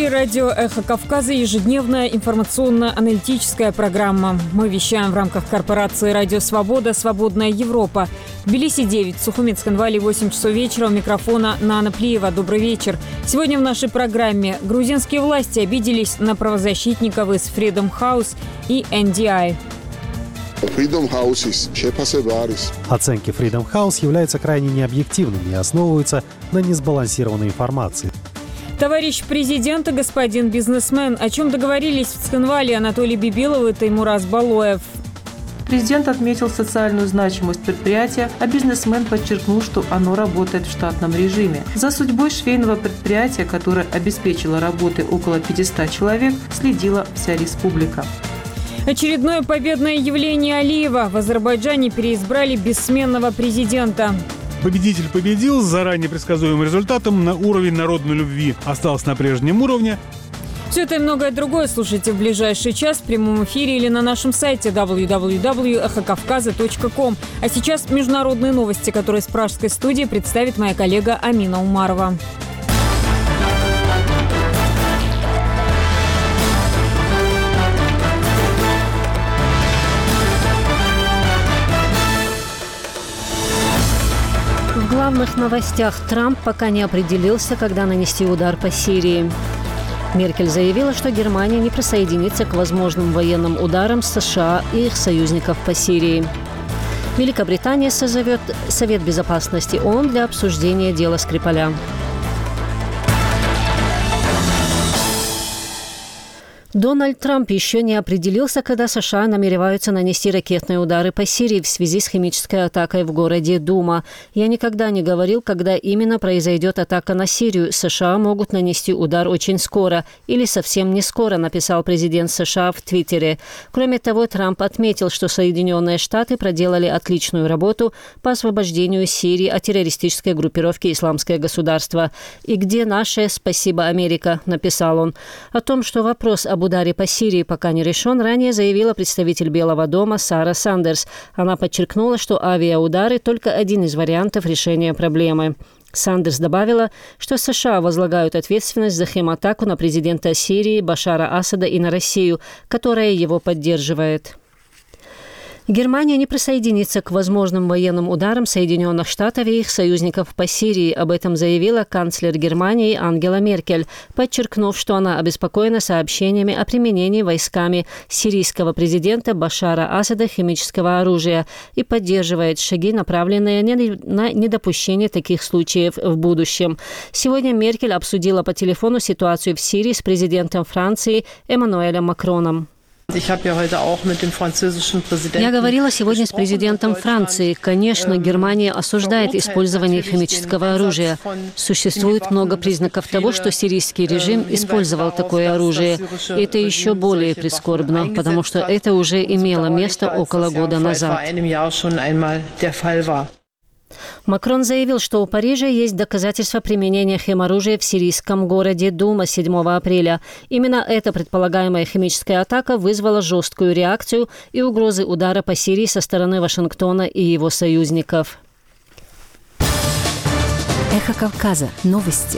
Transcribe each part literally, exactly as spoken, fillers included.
эфире радио «Эхо Кавказа» ежедневная информационно-аналитическая программа. Мы вещаем в рамках корпорации «Радио Свобода. Свободная Европа». В Тбилиси девять, в Сухумет-Сканвале восемь часов вечера. У микрофона Нана Плиева. Добрый вечер. Сегодня в нашей программе грузинские власти обиделись на правозащитников из Freedom House и эн ди ай. Оценки Freedom House являются крайне необъективными и основываются на несбалансированной информации. Товарищ президента, господин бизнесмен. О чем договорились в Цхинвале Анатолий Бибилов и Таймураз Балоев? Президент отметил социальную значимость предприятия, а бизнесмен подчеркнул, что оно работает в штатном режиме. За судьбой швейного предприятия, которое обеспечило работой около пятисот человек, следила вся республика. Очередное победное явление Алиева. В Азербайджане переизбрали бессменного президента. Победитель победил с заранее предсказуемым результатом, на уровень народной любви остался на прежнем уровне. Все это и многое другое слушайте в ближайший час в прямом эфире или на нашем сайте дабл ю дабл ю дабл ю точка эхо кавказа точка ком. А сейчас международные новости, которые с пражской студии представит моя коллега Амина Умарова. В главных новостях: Трамп пока не определился, когда нанести удар по Сирии. Меркель заявила, что Германия не присоединится к возможным военным ударам США и их союзников по Сирии. Великобритания созовет Совет безопасности ООН для обсуждения дела Скрипаля. Дональд Трамп еще не определился, когда США намереваются нанести ракетные удары по Сирии в связи с химической атакой в городе Дума. «Я никогда не говорил, когда именно произойдет атака на Сирию. США могут нанести удар очень скоро или совсем не скоро», написал президент США в Твиттере. Кроме того, Трамп отметил, что Соединенные Штаты проделали отличную работу по освобождению Сирии от террористической группировки «Исламское государство». «И где наше «Спасибо, Америка», написал он. О том, что вопрос об ударе по Сирии пока не решен, ранее заявила представитель Белого дома Сара Сандерс. Она подчеркнула, что авиаудары – только один из вариантов решения проблемы. Сандерс добавила, что США возлагают ответственность за химатаку на президента Сирии Башара Асада и на Россию, которая его поддерживает. Германия не присоединится к возможным военным ударам Соединенных Штатов и их союзников по Сирии. Об этом заявила канцлер Германии Ангела Меркель, подчеркнув, что она обеспокоена сообщениями о применении войсками сирийского президента Башара Асада химического оружия и поддерживает шаги, направленные на недопущение таких случаев в будущем. Сегодня Меркель обсудила по телефону ситуацию в Сирии с президентом Франции Эммануэлем Макроном. Я говорила сегодня с президентом Франции. Конечно, Германия осуждает использование химического оружия. Существует много признаков того, что сирийский режим использовал такое оружие. И это еще более прискорбно, потому что это уже имело место около года назад. Макрон заявил, что у Парижа есть доказательства применения химоружия в сирийском городе Дума седьмого апреля. Именно эта предполагаемая химическая атака вызвала жесткую реакцию и угрозы удара по Сирии со стороны Вашингтона и его союзников. Эхо Кавказа. Новости.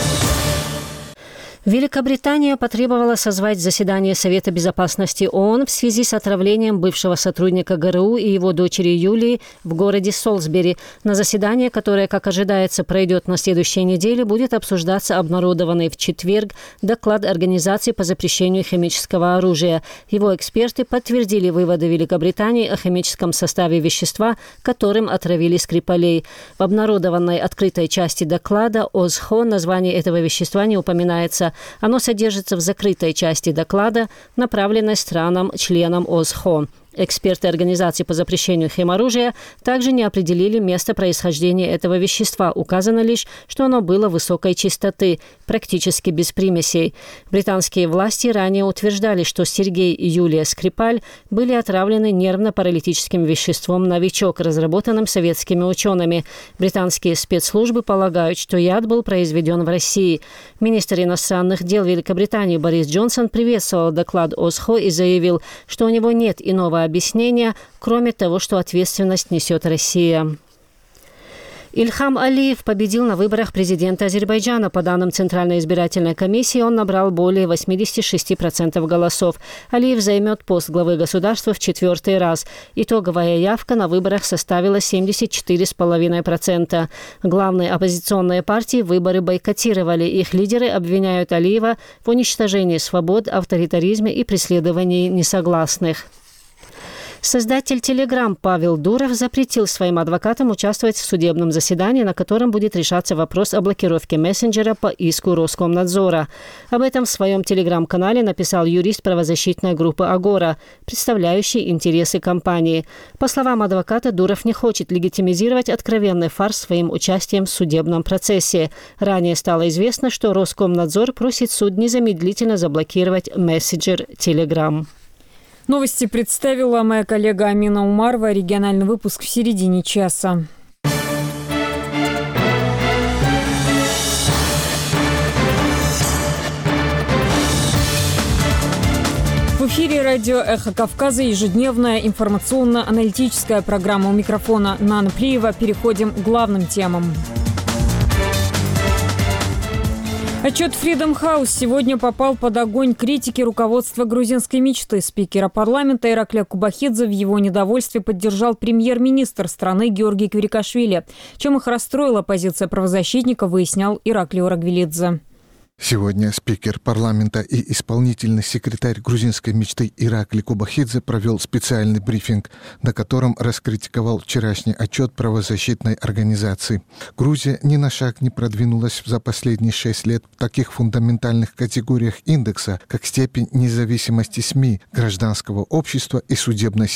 Великобритания потребовала созвать заседание Совета безопасности ООН в связи с отравлением бывшего сотрудника ГРУ и его дочери Юлии в городе Солсбери. На заседание, которое, как ожидается, пройдет на следующей неделе, будет обсуждаться обнародованный в четверг доклад Организации по запрещению химического оружия. Его эксперты подтвердили выводы Великобритании о химическом составе вещества, которым отравили Скрипалей. В обнародованной открытой части доклада ОЗХО название этого вещества не упоминается. Оно содержится в закрытой части доклада, направленной странам-членам ОЗХО. Эксперты Организации по запрещению химоружия также не определили место происхождения этого вещества. Указано лишь, что оно было высокой чистоты, практически без примесей. Британские власти ранее утверждали, что Сергей и Юлия Скрипаль были отравлены нервно-паралитическим веществом «Новичок», разработанным советскими учеными. Британские спецслужбы полагают, что яд был произведен в России. Министр иностранных дел Великобритании Борис Джонсон приветствовал доклад ОЗХО и заявил, что у него нет иного объяснения, кроме того, что ответственность несет Россия. Ильхам Алиев победил на выборах президента Азербайджана. По данным Центральной избирательной комиссии, он набрал более восемьдесят шесть процентов голосов. Алиев займет пост главы государства в четвертый раз. Итоговая явка на выборах составила семьдесят четыре целых пять десятых процента. Главные оппозиционные партии выборы бойкотировали. Их лидеры обвиняют Алиева в уничтожении свобод, авторитаризме и преследовании несогласных. Создатель Telegram Павел Дуров запретил своим адвокатам участвовать в судебном заседании, на котором будет решаться вопрос о блокировке мессенджера по иску Роскомнадзора. Об этом в своем Telegram-канале написал юрист правозащитной группы «Агора», представляющий интересы компании. По словам адвоката, Дуров не хочет легитимизировать откровенный фарс своим участием в судебном процессе. Ранее стало известно, что Роскомнадзор просит суд незамедлительно заблокировать мессенджер Telegram. Новости представила моя коллега Амина Умарова. Региональный выпуск в середине часа. В эфире радио «Эхо Кавказа» ежедневная информационно-аналитическая программа. У микрофона Нана Плиева. Переходим к главным темам. Отчет Freedom House сегодня попал под огонь критики руководства грузинской мечты. Спикера парламента Ираклия Кубахидзе в его недовольстве поддержал премьер-министр страны Георгий Квирикашвили. Чем их расстроила позиция правозащитника, выяснял Ираклий Орагвелидзе. Сегодня спикер парламента и исполнительный секретарь грузинской мечты Ираклий Кубахидзе провел специальный брифинг, на котором раскритиковал вчерашний отчет правозащитной организации. Грузия ни на шаг не продвинулась за последние шесть лет в таких фундаментальных категориях индекса, как степень независимости СМИ, гражданского общества и судебной системы.